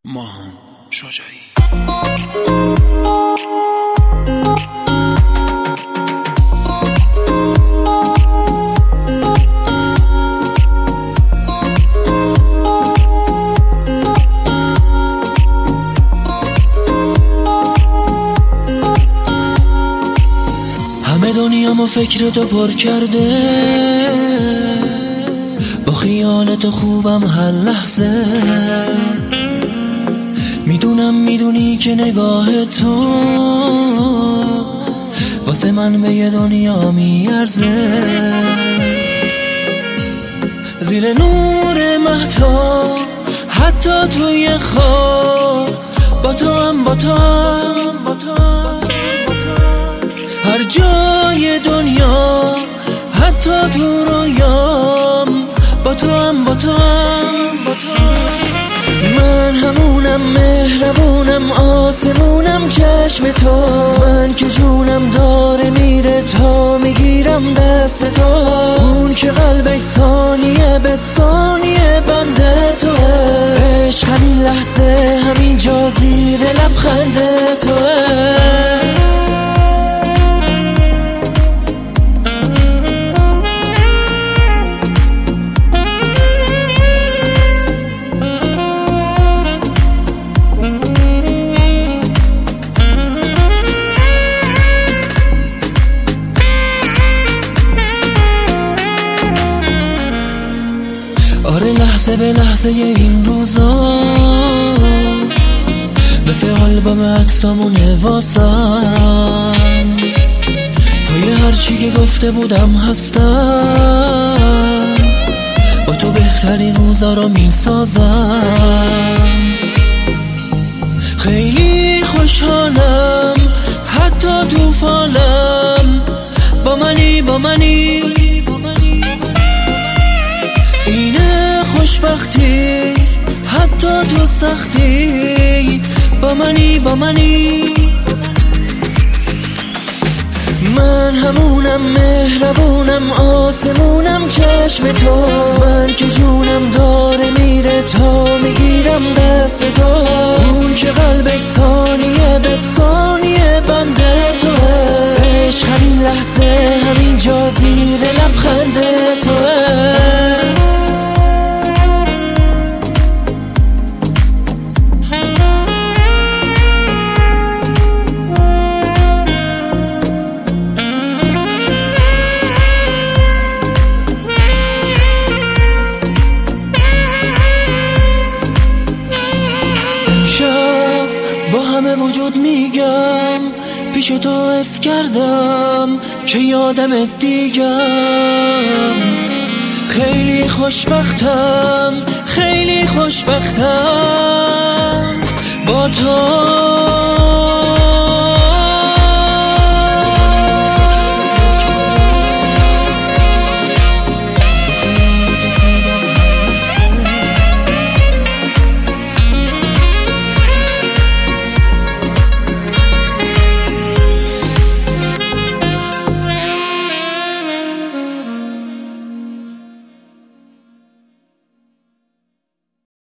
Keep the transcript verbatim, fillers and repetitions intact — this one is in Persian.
ماهان شجاعی. همه دنیامو فکر تو پر کرده، با خیال تو خوبم هر لحظه. میدونم میدونی که نگاه تو واسه من به یه دنیا میارزه. زیر نور مهتاب حتی توی خواب با تو هم با تو هم با تو هر جای دنیا حتی تو رویام با تو هم با تو هم با تو. من همونم مهربونم آسمونم چشم تو، من که جونم داره میره تا میگیرم دست تو. اون که قلبش ثانیه به ثانیه بنده توه، عشق همین لحظه همین جا زیر لبخند توه. آره لحظه به لحظه این روزا مثل آلبوم عکسامونه واسم، پای هرچی که گفته بودم هستم، با تو بهترین روزا رو میسازم. خیلی خوشحالم حتی تو فالم، با منی با منی اینه خوشبختی حتی تو سختی، با منی با منی. من همونم مهربونم آسمونم چشم تو، من که جونم داره میره تا میگیرم دست تو. اون که قلبش ثانیه به ثانیه بنده توه، عشق همین لحظه همین جا زیر لبخند توه. با همه وجود میگم پیش تو حس کردم که یادم دیگم. خیلی خوشبختم خیلی خوشبختم با تو.